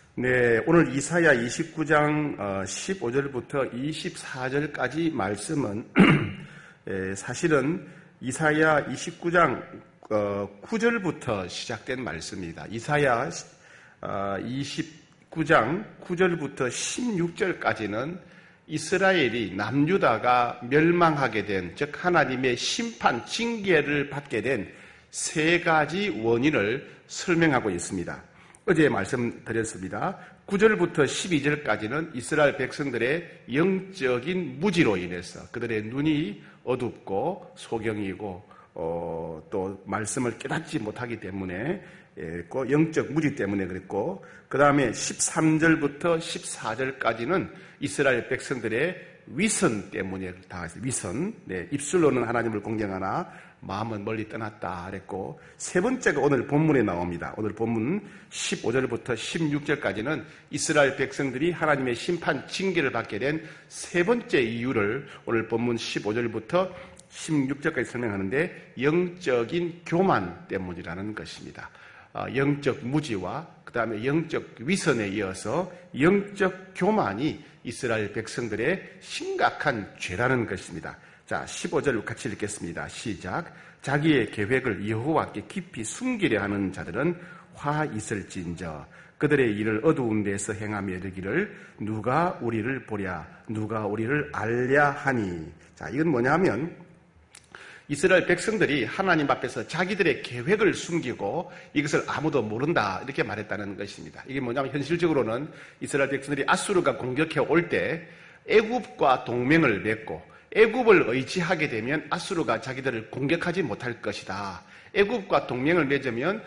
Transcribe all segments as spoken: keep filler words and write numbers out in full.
네, 오늘 이사야 이십구 장 십오 절부터 이십사 절까지 말씀은 사실은 이사야 이십구 장 구 절부터 시작된 말씀입니다. 이사야 이십구 장 구 절부터 십육 절까지는 이스라엘이 남유다가 멸망하게 된, 즉 하나님의 심판, 징계를 받게 된 세 가지 원인을 설명하고 있습니다. 어제 말씀드렸습니다. 구 절부터 십이 절까지는 이스라엘 백성들의 영적인 무지로 인해서 그들의 눈이 어둡고 소경이고 어, 또 말씀을 깨닫지 못하기 때문에 예, 영적 무지 때문에 그랬고, 그 다음에 십삼 절부터 십사 절까지는 이스라엘 백성들의 위선 때문에 다 위선, 네, 입술로는 하나님을 공경하나 마음은 멀리 떠났다 그랬고, 세 번째가 오늘 본문에 나옵니다. 오늘 본문 십오 절부터 십육 절까지는 이스라엘 백성들이 하나님의 심판 징계를 받게 된 세 번째 이유를 오늘 본문 십오 절부터 십육 절까지 설명하는데, 영적인 교만 때문이라는 것입니다. 영적 무지와 그 다음에 영적 위선에 이어서 영적 교만이 이스라엘 백성들의 심각한 죄라는 것입니다. 자, 십오 절 같이 읽겠습니다. 시작. 자기의 계획을 여호와께 깊이 숨기려 하는 자들은 화 있을진저, 그들의 일을 어두운 데서 행하며 이르기를 누가 우리를 보랴, 누가 우리를 알랴 하니. 자, 이건 뭐냐면 이스라엘 백성들이 하나님 앞에서 자기들의 계획을 숨기고 이것을 아무도 모른다 이렇게 말했다는 것입니다. 이게 뭐냐면 현실적으로는 이스라엘 백성들이 아수르가 공격해 올 때 애굽과 동맹을 맺고 애굽을 의지하게 되면 아수르가 자기들을 공격하지 못할 것이다. 애굽과 동맹을 맺으면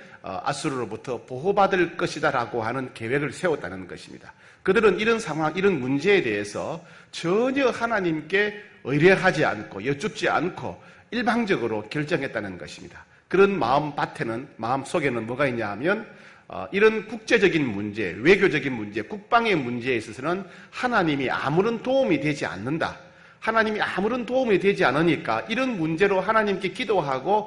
아수르로부터 보호받을 것이다 라고 하는 계획을 세웠다는 것입니다. 그들은 이런 상황, 이런 문제에 대해서 전혀 하나님께 의뢰하지 않고 여쭙지 않고 일방적으로 결정했다는 것입니다. 그런 마음 밭에는, 마음 속에는 뭐가 있냐 하면 어, 이런 국제적인 문제, 외교적인 문제, 국방의 문제에 있어서는 하나님이 아무런 도움이 되지 않는다. 하나님이 아무런 도움이 되지 않으니까 이런 문제로 하나님께 기도하고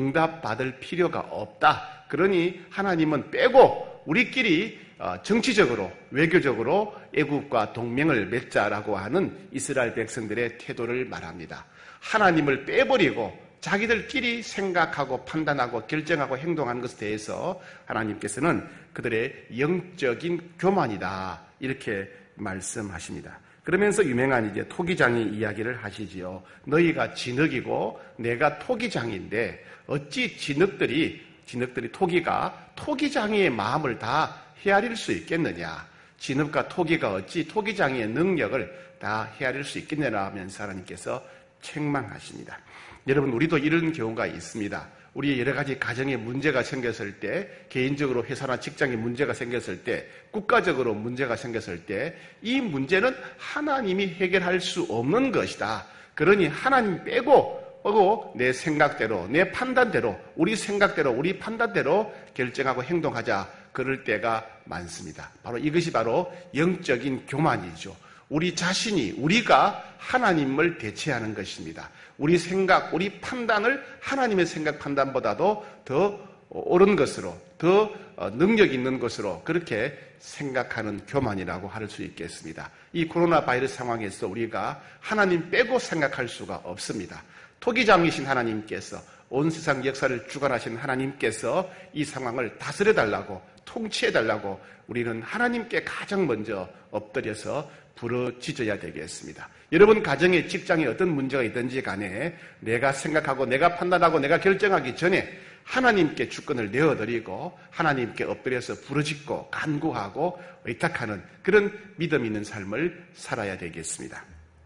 응답받을 필요가 없다. 그러니 하나님은 빼고 우리끼리 정치적으로, 외교적으로 애굽과 동맹을 맺자라고 하는 이스라엘 백성들의 태도를 말합니다. 하나님을 빼버리고 자기들끼리 생각하고 판단하고 결정하고 행동하는 것에 대해서 하나님께서는 그들의 영적인 교만이다 이렇게 말씀하십니다. 그러면서 유명한 이제 토기장이 이야기를 하시지요. 너희가 진흙이고 내가 토기장인데 어찌 진흙들이 진흙들이 토기가 토기장이의 마음을 다 헤아릴 수 있겠느냐. 진흙과 토기가 어찌 토기장이의 능력을 다 헤아릴 수 있겠느냐 하면서 하나님께서 책망하십니다. 여러분, 우리도 이런 경우가 있습니다. 우리 여러 가지 가정에 문제가 생겼을 때, 개인적으로 회사나 직장에 문제가 생겼을 때, 국가적으로 문제가 생겼을 때 이 문제는 하나님이 해결할 수 없는 것이다. 그러니 하나님 빼고 하고 내 생각대로, 내 판단대로, 우리 생각대로, 우리 판단대로 결정하고 행동하자. 그럴 때가 많습니다. 바로 이것이 바로 영적인 교만이죠. 우리 자신이, 우리가 하나님을 대체하는 것입니다. 우리 생각, 우리 판단을 하나님의 생각 판단보다도 더 옳은 것으로, 더 능력 있는 것으로 그렇게 생각하는 교만이라고 할 수 있겠습니다. 이 코로나 바이러스 상황에서 우리가 하나님 빼고 생각할 수가 없습니다. 토기장이신 하나님께서, 온 세상 역사를 주관하신 하나님께서 이 상황을 다스려달라고, 통치해달라고 우리는 하나님께 가장 먼저 엎드려서 부르짖어야 되겠습니다. 여러분 가정에, 직장에 어떤 문제가 있든지 간에 내가 생각하고 내가 판단하고 내가 결정하기 전에 하나님께 주권을 내어드리고 하나님께 엎드려서 부르짖고 간구하고 의탁하는 그런 믿음 있는 삶을 살아야 되겠습니다.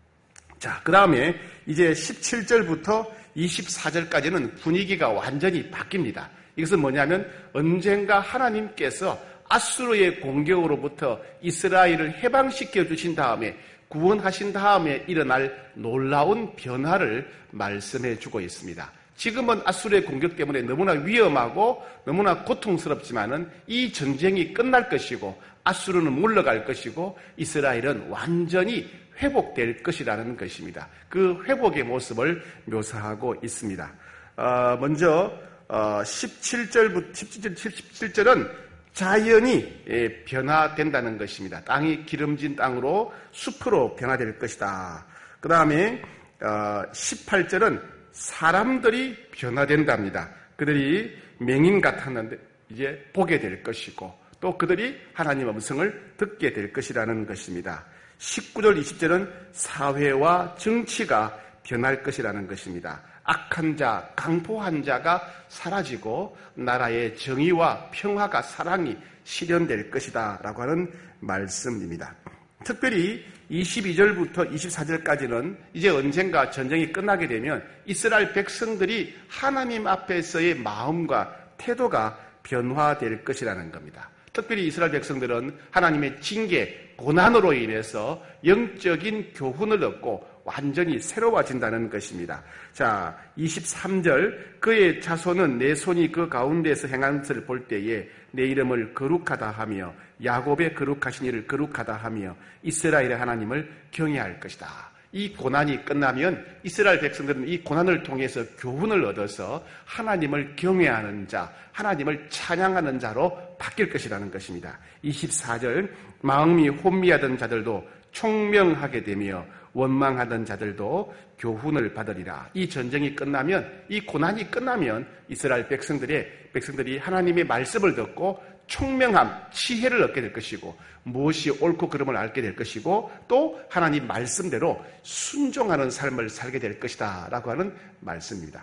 자, 그 다음에 이제 십칠 절부터 이십사 절까지는 분위기가 완전히 바뀝니다. 이것은 뭐냐면 언젠가 하나님께서 아수르의 공격으로부터 이스라엘을 해방시켜 주신 다음에, 구원하신 다음에 일어날 놀라운 변화를 말씀해 주고 있습니다. 지금은 아수르의 공격 때문에 너무나 위험하고 너무나 고통스럽지만은 이 전쟁이 끝날 것이고 아수르는 물러갈 것이고 이스라엘은 완전히 회복될 것이라는 것입니다. 그 회복의 모습을 묘사하고 있습니다. 어, 먼저 어, 십칠 절부터 십칠 절, 십칠 절은 자연이 변화된다는 것입니다. 땅이 기름진 땅으로 숲으로 변화될 것이다. 그 다음에 십팔 절은 사람들이 변화된답니다. 그들이 맹인 같았는데 이제 보게 될 것이고 또 그들이 하나님의 음성을 듣게 될 것이라는 것입니다. 십구 절 이십 절은 사회와 정치가 변할 것이라는 것입니다. 악한 자, 강포한 자가 사라지고 나라의 정의와 평화가 사랑이 실현될 것이다 라고 하는 말씀입니다. 특별히 이십이 절부터 이십사 절까지는 이제 언젠가 전쟁이 끝나게 되면 이스라엘 백성들이 하나님 앞에서의 마음과 태도가 변화될 것이라는 겁니다. 특별히 이스라엘 백성들은 하나님의 징계, 고난으로 인해서 영적인 교훈을 얻고 완전히 새로워진다는 것입니다. 자, 이십삼 절 그의 자손은 내 손이 그 가운데에서 행한 것을 볼 때에 내 이름을 거룩하다 하며 야곱의 거룩하신 이를 거룩하다 하며 이스라엘의 하나님을 경외할 것이다. 이 고난이 끝나면 이스라엘 백성들은 이 고난을 통해서 교훈을 얻어서 하나님을 경외하는 자, 하나님을 찬양하는 자로 바뀔 것이라는 것입니다. 이십사 절 마음이 혼미하던 자들도 총명하게 되며 원망하던 자들도 교훈을 받으리라. 이 전쟁이 끝나면, 이 고난이 끝나면 이스라엘 백성들의 백성들이 하나님의 말씀을 듣고 총명함, 지혜를 얻게 될 것이고 무엇이 옳고 그름을 알게 될 것이고 또 하나님 말씀대로 순종하는 삶을 살게 될 것이다 라고 하는 말씀입니다.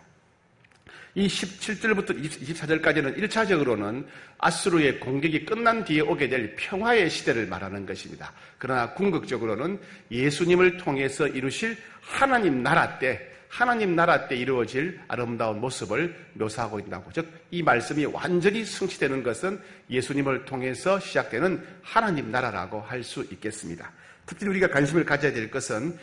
이 십칠 절부터 이십사 절까지는 일 차적으로는 아수르의 공격이 끝난 뒤에 오게 될 평화의 시대를 말하는 것입니다. 그러나 궁극적으로는 예수님을 통해서 이루실 하나님 나라 때 하나님 나라 때 이루어질 아름다운 모습을 묘사하고 있다고. 즉, 이 말씀이 완전히 성취되는 것은 예수님을 통해서 시작되는 하나님 나라라고 할 수 있겠습니다. 특히 우리가 관심을 가져야 될 것은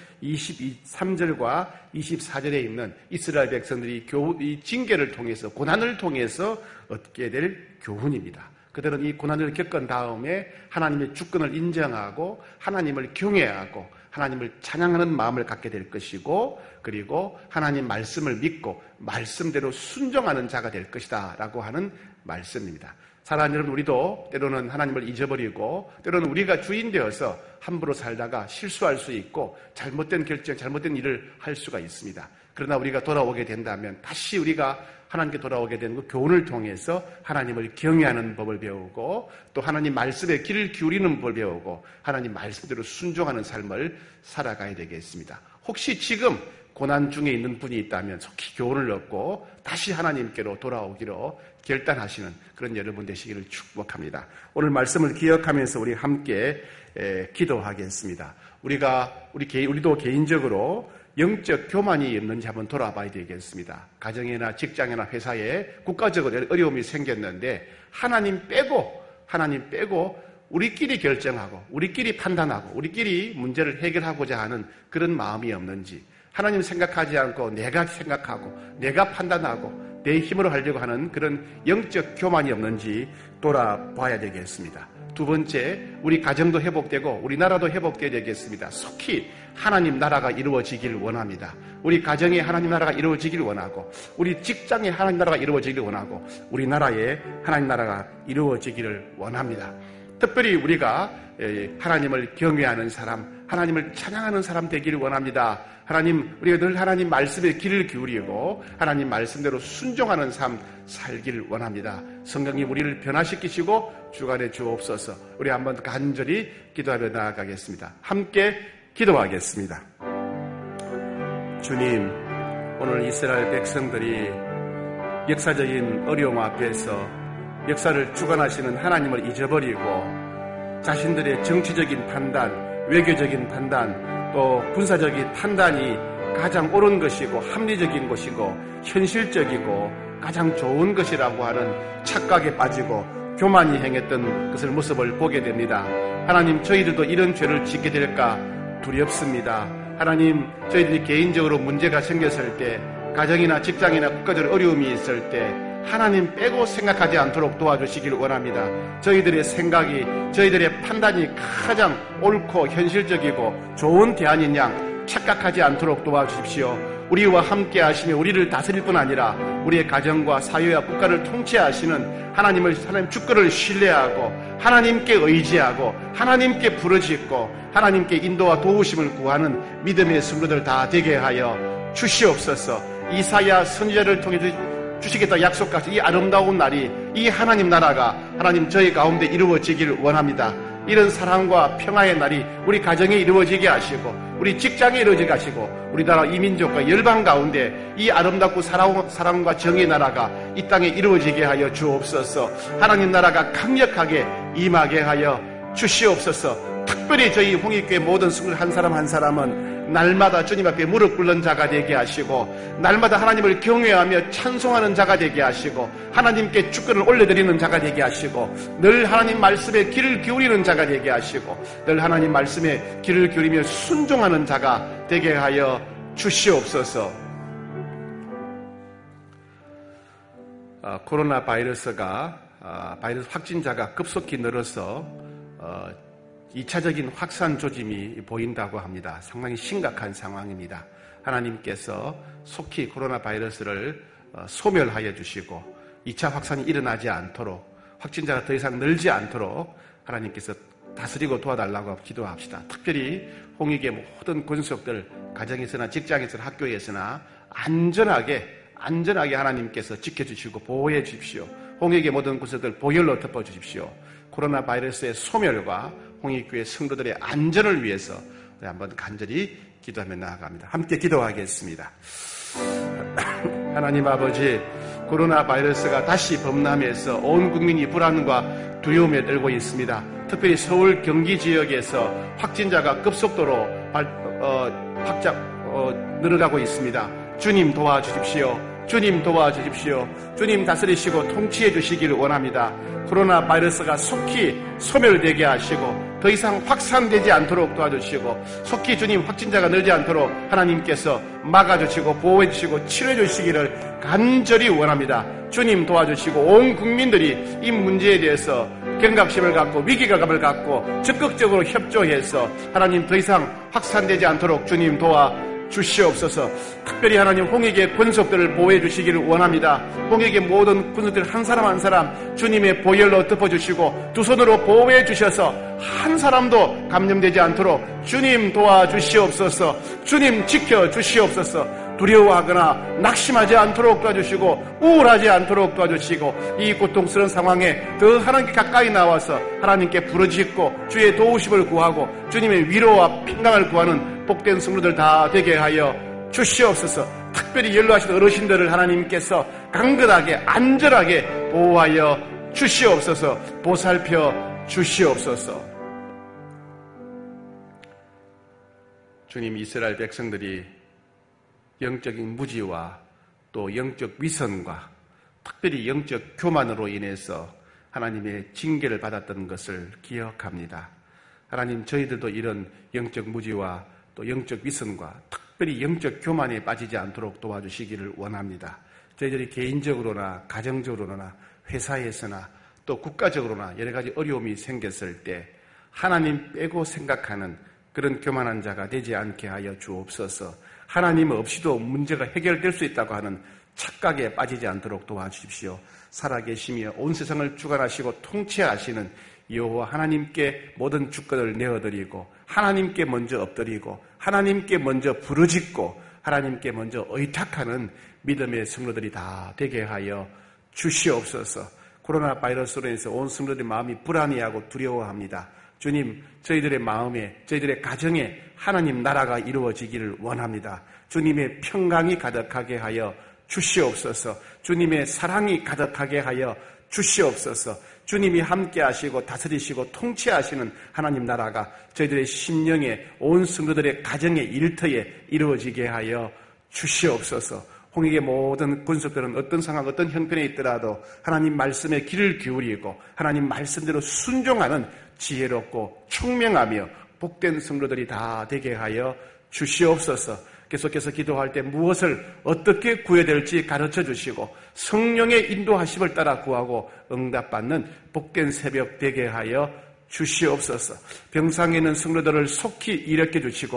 이십삼 절과 이십사 절에 있는 이스라엘 백성들이 교, 이 징계를 통해서, 고난을 통해서 얻게 될 교훈입니다. 그들은 이 고난을 겪은 다음에 하나님의 주권을 인정하고 하나님을 경외하고 하나님을 찬양하는 마음을 갖게 될 것이고 그리고 하나님 말씀을 믿고 말씀대로 순종하는 자가 될 것이다 라고 하는 말씀입니다. 사랑하는 여러분, 우리도 때로는 하나님을 잊어버리고 때로는 우리가 주인 되어서 함부로 살다가 실수할 수 있고 잘못된 결정, 잘못된 일을 할 수가 있습니다. 그러나 우리가 돌아오게 된다면 다시 우리가 하나님께 돌아오게 되는 그 교훈을 통해서 하나님을 경외하는 법을 배우고 또 하나님 말씀에 귀를 기울이는 법을 배우고 하나님 말씀대로 순종하는 삶을 살아가야 되겠습니다. 혹시 지금 고난 중에 있는 분이 있다면 속히 교훈을 얻고 다시 하나님께로 돌아오기로 결단하시는 그런 여러분 되시기를 축복합니다. 오늘 말씀을 기억하면서 우리 함께 에, 기도하겠습니다. 우리가 우리 개, 우리도 개인적으로 영적 교만이 없는지 한번 돌아봐야 되겠습니다. 가정이나 직장이나 회사에 국가적으로 어려움이 생겼는데 하나님 빼고 하나님 빼고 우리끼리 결정하고 우리끼리 판단하고 우리끼리 문제를 해결하고자 하는 그런 마음이 없는지, 하나님 생각하지 않고 내가 생각하고 내가 판단하고 내 힘으로 하려고 하는 그런 영적 교만이 없는지 돌아봐야 되겠습니다. 두 번째, 우리 가정도 회복되고 우리나라도 회복되어야 되겠습니다. 속히 하나님 나라가 이루어지길 원합니다. 우리 가정에 하나님 나라가 이루어지길 원하고 우리 직장에 하나님 나라가 이루어지길 원하고 우리나라에 하나님 나라가 이루어지기를 원합니다. 특별히 우리가 하나님을 경외하는 사람, 하나님을 찬양하는 사람 되기를 원합니다. 하나님, 우리가 늘 하나님 말씀에 귀를 기울이고 하나님 말씀대로 순종하는 삶 살기를 원합니다. 성령님 우리를 변화시키시고 주관해 주옵소서. 우리 한번 간절히 기도하며 나아가겠습니다. 함께 기도하겠습니다. 주님, 오늘 이스라엘 백성들이 역사적인 어려움 앞에서 역사를 주관하시는 하나님을 잊어버리고 자신들의 정치적인 판단, 외교적인 판단, 또 군사적인 판단이 가장 옳은 것이고 합리적인 것이고 현실적이고 가장 좋은 것이라고 하는 착각에 빠지고 교만이 행했던 것을 모습을 보게 됩니다. 하나님, 저희들도 이런 죄를 짓게 될까 두렵습니다. 하나님, 저희들이 개인적으로 문제가 생겼을 때, 가정이나 직장이나 국가적으로 어려움이 있을 때 하나님 빼고 생각하지 않도록 도와주시기를 원합니다. 저희들의 생각이, 저희들의 판단이 가장 옳고 현실적이고 좋은 대안인 양 착각하지 않도록 도와주십시오. 우리와 함께 하시며 우리를 다스릴 뿐 아니라 우리의 가정과 사회와 국가를 통치하시는 하나님을, 하나님 주권을 신뢰하고 하나님께 의지하고 하나님께 부르짖고 하나님께 인도와 도우심을 구하는 믿음의 성도들 다 되게 하여 주시옵소서. 이사야 선지자를 통해 주시겠다 약속하신 이 아름다운 날이, 이 하나님 나라가 하나님 저희 가운데 이루어지기를 원합니다. 이런 사랑과 평화의 날이 우리 가정에 이루어지게 하시고 우리 직장에 이루어지게 하시고 우리나라 이민족과 열방 가운데 이 아름답고 사랑, 사랑과 정의의 나라가 이 땅에 이루어지게 하여 주옵소서. 하나님 나라가 강력하게 임하게 하여 주시옵소서. 특별히 저희 홍익교회 모든 성도 한 사람 한 사람은 날마다 주님 앞에 무릎 꿇는 자가 되게 하시고 날마다 하나님을 경외하며 찬송하는 자가 되게 하시고 하나님께 주권을 올려드리는 자가 되게 하시고 늘 하나님 말씀에 귀를 기울이는 자가 되게 하시고 늘 하나님 말씀에 귀를 기울이며 순종하는 자가 되게 하여 주시옵소서. 어, 코로나 바이러스가 어, 바이러스 확진자가 급속히 늘어서 어, 이 차적인 확산 조짐이 보인다고 합니다. 상당히 심각한 상황입니다. 하나님께서 속히 코로나 바이러스를 소멸하여 주시고 이 차 확산이 일어나지 않도록, 확진자가 더 이상 늘지 않도록 하나님께서 다스리고 도와달라고 기도합시다. 특별히 홍익의 모든 권속들, 가정에서나 직장에서나 학교에서나 안전하게 안전하게 하나님께서 지켜주시고 보호해 주십시오. 홍익의 모든 권속들 보혈로 덮어주십시오. 코로나 바이러스의 소멸과 홍익교회 성도들의 안전을 위해서 우리 한번 간절히 기도하며 나아갑니다. 함께 기도하겠습니다. 하나님 아버지, 코로나 바이러스가 다시 범람해서 온 국민이 불안과 두려움에 떨고 있습니다. 특별히 서울 경기 지역에서 확진자가 급속도로 발, 어, 확장 어, 늘어가고 있습니다. 주님 도와주십시오. 주님 도와주십시오. 주님 다스리시고 통치해 주시기를 원합니다. 코로나 바이러스가 속히 소멸되게 하시고 더 이상 확산되지 않도록 도와주시고 속히 주님 확진자가 늘지 않도록 하나님께서 막아주시고 보호해 주시고 치료해 주시기를 간절히 원합니다. 주님 도와주시고 온 국민들이 이 문제에 대해서 경각심을 갖고 위기감을 갖고 적극적으로 협조해서 하나님 더 이상 확산되지 않도록 주님 도와 주시옵소서. 특별히 하나님 홍익의 권속들을 보호해 주시기를 원합니다. 홍익의 모든 권속들 한 사람 한 사람 주님의 보혈로 덮어주시고 두 손으로 보호해 주셔서 한 사람도 감염되지 않도록 주님 도와주시옵소서. 주님 지켜주시옵소서. 두려워하거나 낙심하지 않도록 도와주시고 우울하지 않도록 도와주시고 이 고통스러운 상황에 더 하나님께 가까이 나와서 하나님께 부르짖고 주의 도우심을 구하고 주님의 위로와 평강을 구하는 복된 성도들 다 되게 하여 주시옵소서. 특별히 연로하신 어르신들을 하나님께서 강건하게 안전하게 보호하여 주시옵소서. 보살펴 주시옵소서. 주님, 이스라엘 백성들이 영적인 무지와 또 영적 위선과 특별히 영적 교만으로 인해서 하나님의 징계를 받았던 것을 기억합니다. 하나님, 저희들도 이런 영적 무지와 또 영적 위선과 특별히 영적 교만에 빠지지 않도록 도와주시기를 원합니다. 저희들이 개인적으로나 가정적으로나 회사에서나 또 국가적으로나 여러 가지 어려움이 생겼을 때 하나님 빼고 생각하는 그런 교만한 자가 되지 않게 하여 주옵소서. 하나님 없이도 문제가 해결될 수 있다고 하는 착각에 빠지지 않도록 도와주십시오. 살아계시며 온 세상을 주관하시고 통치하시는 여호와 하나님께 모든 주권을 내어드리고 하나님께 먼저 엎드리고 하나님께 먼저 부르짖고 하나님께 먼저 의탁하는 믿음의 성도들이 다 되게 하여 주시옵소서. 코로나 바이러스로 인해서 온 성도들의 마음이 불안해하고 두려워합니다. 주님, 저희들의 마음에, 저희들의 가정에 하나님 나라가 이루어지기를 원합니다. 주님의 평강이 가득하게 하여 주시옵소서. 주님의 사랑이 가득하게 하여 주시옵소서. 주님이 함께 하시고 다스리시고 통치하시는 하나님 나라가 저희들의 심령에 온 성도들의 가정의 일터에 이루어지게 하여 주시옵소서. 홍익의 모든 권속들은 어떤 상황, 어떤 형편에 있더라도 하나님 말씀에 귀를 기울이고 하나님 말씀대로 순종하는 지혜롭고 총명하며 복된 성도들이 다 되게 하여 주시옵소서. 계속해서 기도할 때 무엇을 어떻게 구해야 될지 가르쳐 주시고 성령의 인도하심을 따라 구하고 응답받는 복된 새벽 되게 하여 주시옵소서. 병상에 있는 성도들을 속히 일으켜 주시고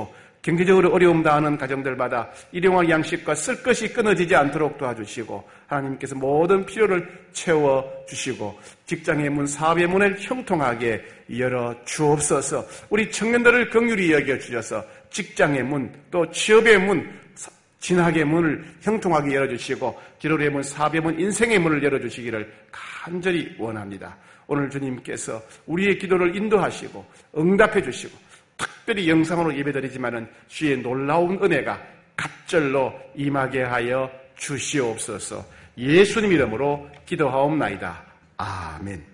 경제적으로 어려움 당하는 가정들마다 일용할 양식과 쓸 것이 끊어지지 않도록 도와주시고 하나님께서 모든 필요를 채워주시고 직장의 문, 사업의 문을 형통하게 열어주옵소서. 우리 청년들을 긍휼히 여겨주셔서 직장의 문, 또 취업의 문, 진학의 문을 형통하게 열어주시고 기도의 문, 사업의 문, 인생의 문을 열어주시기를 간절히 원합니다. 오늘 주님께서 우리의 기도를 인도하시고 응답해 주시고 특별히 영상으로 예배드리지만은 주의 놀라운 은혜가 갑절로 임하게 하여 주시옵소서. 예수님 이름으로 기도하옵나이다. 아멘.